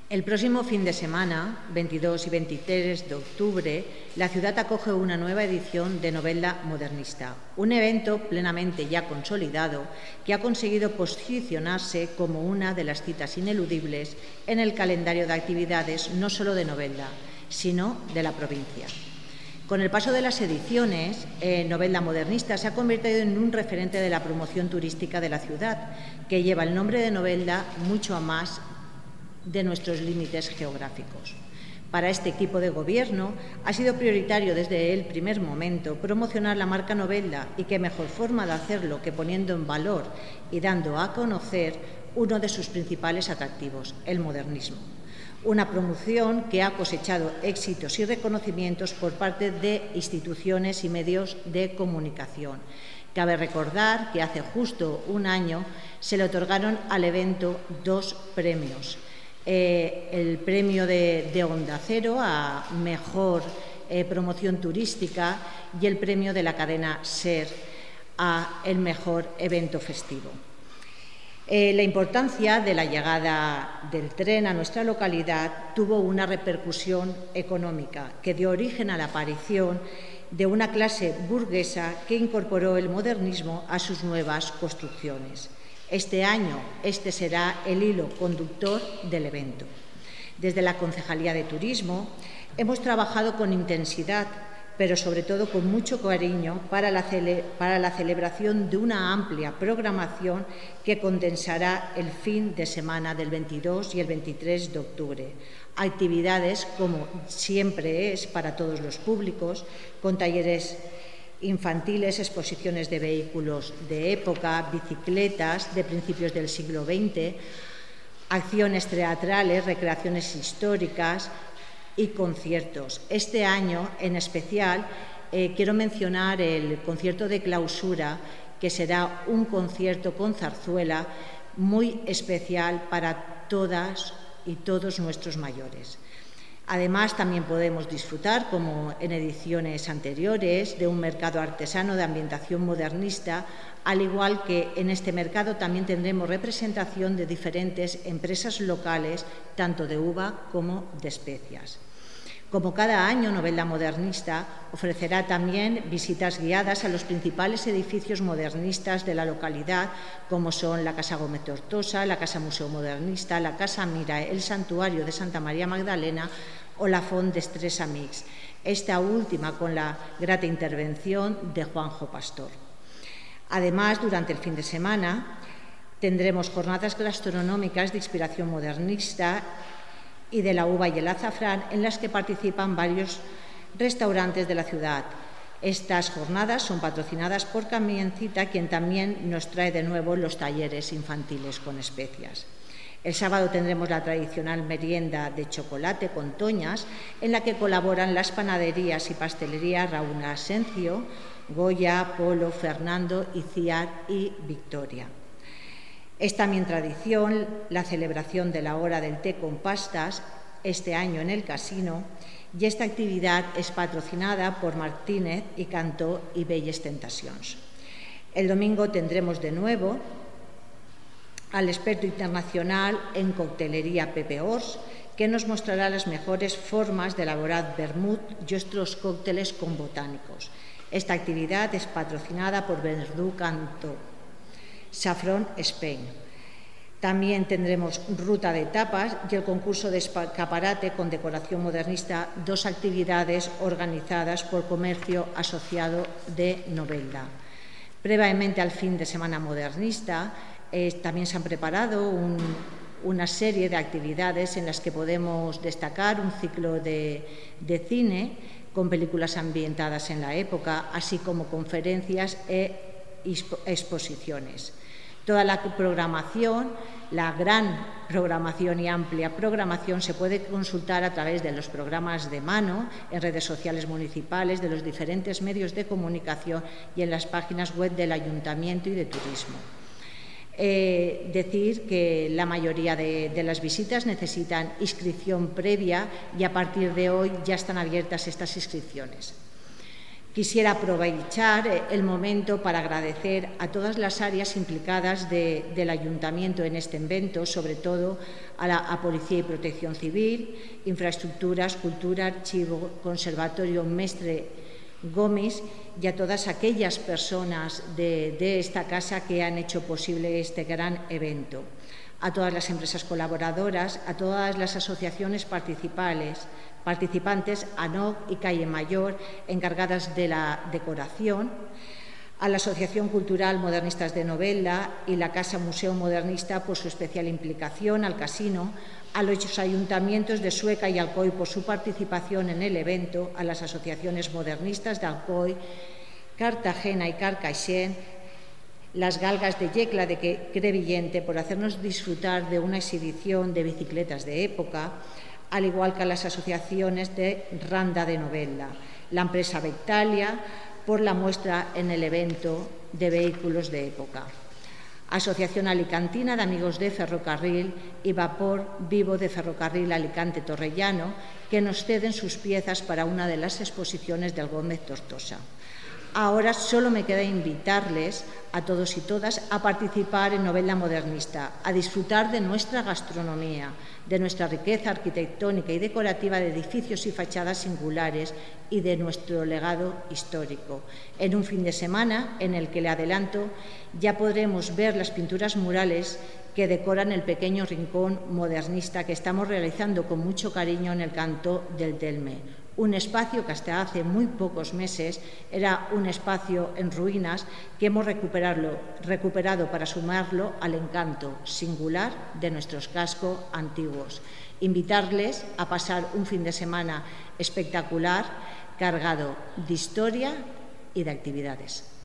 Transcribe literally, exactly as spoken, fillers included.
El próximo fin de semana, veintidós y veintitrés de octubre, la ciudad acoge una nueva edición de Novelda Modernista, un evento plenamente ya consolidado que ha conseguido posicionarse como una de las citas ineludibles en el calendario de actividades no solo de Novelda, sino de la provincia. Con el paso de las ediciones, eh, Novelda Modernista se ha convertido en un referente de la promoción turística de la ciudad, que lleva el nombre de Novelda mucho a más de nuestros límites geográficos. Para este equipo de gobierno ha sido prioritario desde el primer momento promocionar la marca Novelda, y qué mejor forma de hacerlo que poniendo en valor y dando a conocer uno de sus principales atractivos, el modernismo. Una promoción que ha cosechado éxitos y reconocimientos por parte de instituciones y medios de comunicación. Cabe recordar que hace justo un año se le otorgaron al evento dos premios. Eh, el premio de, de Onda Cero a Mejor eh, Promoción Turística y el premio de la cadena SER a el Mejor Evento Festivo. Eh, la importancia de la llegada del tren a nuestra localidad tuvo una repercusión económica que dio origen a la aparición de una clase burguesa que incorporó el modernismo a sus nuevas construcciones. Este año, este será el hilo conductor del evento. Desde la Concejalía de Turismo hemos trabajado con intensidad, pero sobre todo con mucho cariño para la, cele para la celebración de una amplia programación que condensará el fin de semana del veintidós y el veintitrés de octubre. Actividades, como siempre es para todos los públicos, con talleres infantiles, exposiciones de vehículos de época, bicicletas de principios del siglo veinte, acciones teatrales, recreaciones históricas y conciertos. Este año, en especial, eh, quiero mencionar el concierto de clausura, que será un concierto con zarzuela muy especial para todas y todos nuestros mayores. Además, también podemos disfrutar, como en ediciones anteriores, de un mercado artesano de ambientación modernista, al igual que en este mercado también tendremos representación de diferentes empresas locales, tanto de uva como de especias. Como cada año, Novelda Modernista ofrecerá también visitas guiadas a los principales edificios modernistas de la localidad, como son la Casa Gómez Tortosa, la Casa Museo Modernista, la Casa Mira, el Santuario de Santa María Magdalena o la Font dels Tres Amics, esta última con la grata intervención de Juanjo Pastor. Además, durante el fin de semana tendremos jornadas gastronómicas de inspiración modernista y de la uva y el azafrán, en las que participan varios restaurantes de la ciudad. Estas jornadas son patrocinadas por Camiencita, quien también nos trae de nuevo los talleres infantiles con especias. El sábado tendremos la tradicional merienda de chocolate con toñas, en la que colaboran las panaderías y pastelerías Raúl Asencio, Goya, Polo, Fernando, Iciar y Victoria. Es también tradición la celebración de la hora del té con pastas, este año en el Casino, y esta actividad es patrocinada por Martínez y Cantó y Belles Tentacions. El domingo tendremos de nuevo al experto internacional en coctelería Pepe Ors, que nos mostrará las mejores formas de elaborar vermut y otros cócteles con botánicos. Esta actividad es patrocinada por Verdú Cantó, Saffron Spain. También tendremos ruta de tapas y el concurso de escaparate con decoración modernista, dos actividades organizadas por Comercio Asociado de Novelda. Previamente al fin de semana modernista, eh, también se han preparado un, una serie de actividades en las que podemos destacar un ciclo de, de cine con películas ambientadas en la época, así como conferencias e exposiciones. Toda la programación, la gran programación y amplia programación se puede consultar a través de los programas de mano, en redes sociales municipales, de los diferentes medios de comunicación y en las páginas web del Ayuntamiento y de Turismo. Eh, decir que la mayoría de, de las visitas necesitan inscripción previa y a partir de hoy ya están abiertas estas inscripciones. Quisiera aprovechar el momento para agradecer a todas las áreas implicadas de, del Ayuntamiento en este evento, sobre todo a la a Policía y Protección Civil, Infraestructuras, Cultura, Archivo, Conservatorio Mestre Gómez y a todas aquellas personas de, de esta casa que han hecho posible este gran evento, a todas las empresas colaboradoras, a todas las asociaciones participales, participantes, A N O C y Calle Mayor, encargadas de la decoración, a la Asociación Cultural Modernistas de Novelda y la Casa Museo Modernista por su especial implicación, al Casino, a los ayuntamientos de Sueca y Alcoy por su participación en el evento, a las asociaciones modernistas de Alcoy, Cartagena y Carcaixent, las Galgas de Yecla de Crevillente por hacernos disfrutar de una exhibición de bicicletas de época, al igual que a las asociaciones de Randa de Novelda, la empresa Bectalia por la muestra en el evento de vehículos de época, Asociación Alicantina de Amigos de Ferrocarril y Vapor Vivo de Ferrocarril Alicante Torrellano, que nos ceden sus piezas para una de las exposiciones del Gómez Tortosa. Ahora solo me queda invitarles a todos y todas a participar en Novelda Modernista, a disfrutar de nuestra gastronomía, de nuestra riqueza arquitectónica y decorativa de edificios y fachadas singulares y de nuestro legado histórico. En un fin de semana en el que, le adelanto, ya podremos ver las pinturas murales que decoran el pequeño rincón modernista que estamos realizando con mucho cariño en el Cantó del Delme. Un espacio que hasta hace muy pocos meses era un espacio en ruinas que hemos recuperado, recuperado para sumarlo al encanto singular de nuestros cascos antiguos. Invitarles a pasar un fin de semana espectacular, cargado de historia y de actividades.